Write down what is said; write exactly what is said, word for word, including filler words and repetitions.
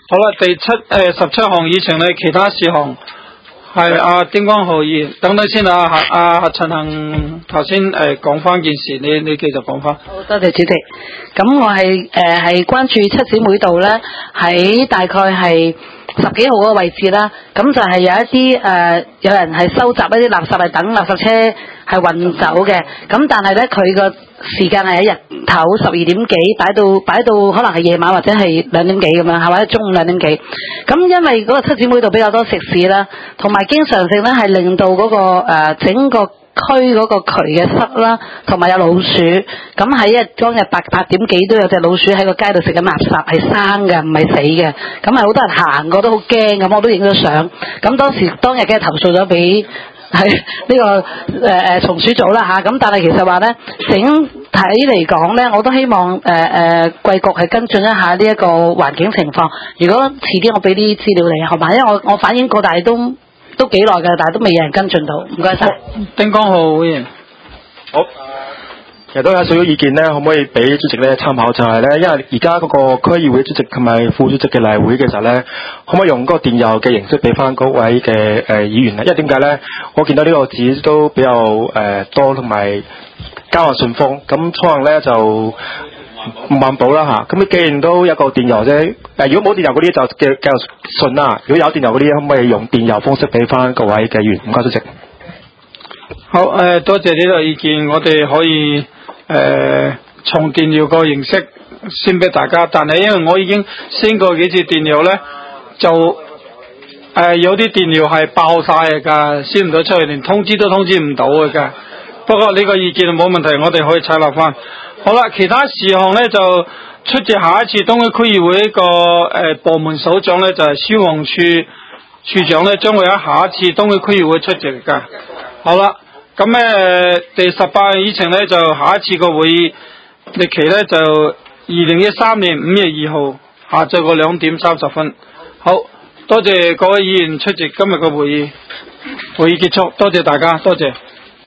好啦，第七誒十七項議程咧，其他事項係阿丁光浩議員，等等先啊，阿阿陳恒頭先誒講翻件事，你你繼續講翻。 好多謝主席。咁我係誒係關注七姊妹道咧，喺大概係十幾號嗰個位置啦。咁就係有一啲誒、呃、有人係收集一啲垃圾，係等垃圾車係運走嘅。咁但係咧佢個時間係喺日頭十二點幾擺到擺到可能係夜晚或者係兩點幾咁樣，係或者中午兩點幾。咁因為嗰個七姊妹道比較多食肆啦，同埋經常性咧係令到嗰、嗰個、呃、整個區嗰個渠嘅塞啦，同埋有老鼠。咁喺日當日八八點幾都有隻老鼠喺個街度食緊垃圾，係生嘅，唔係死嘅。咁係好多人行過都好驚，咁我都影咗相。咁當時當日嘅投訴咗俾係呢個誒誒松鼠組啦嚇。咁但係其實話咧，整體嚟講咧，我都希望誒誒貴局係跟進一下呢一個環境情況。如果遲啲我俾啲資料你，好嘛？因為我我反映過，但係都。都幾耐㗎，但係都未有人跟進到。唔該晒。 丁光浩會員， 好，其實都有少少意見咧，可唔可以俾主席咧參考？就係咧，因為而家嗰個區議會主席同埋副主席嘅例會嘅時候咧，可唔可以用嗰個電郵嘅形式俾翻嗰位嘅誒、呃、議員咧？因為點解咧？我見到呢個紙都比較誒、呃、多，同埋交下信封，咁可能咧就。唔環保啦嚇，咁你既然都有個電郵啫，誒如果冇電郵嗰啲就叫叫信啦。如果有電郵嗰啲，可唔可以用電郵方式俾翻各位嘅議員？唔該主席。 好誒、呃，多謝呢個意見，我哋可以誒、呃、從電郵個形式先俾大家，但係因為我已經 send 過幾次電郵咧，就誒、呃、有啲電郵係爆晒㗎，send 唔到出去，連通知都通知唔到㗎。不過呢個意見冇問題，我哋可以採納翻。好啦，其他事項咧就出席下一次東區區議會個誒、呃、部門首長咧就係、是、消防處處長咧，將會喺下一次東區區議會出席㗎。好啦，咁誒、呃、第十八議程咧就下一次個會議日期咧就二零一三年五月二號下晝個兩點三十分。好多謝各位議員出席今日嘅會議，會議結束，多謝大家，多謝。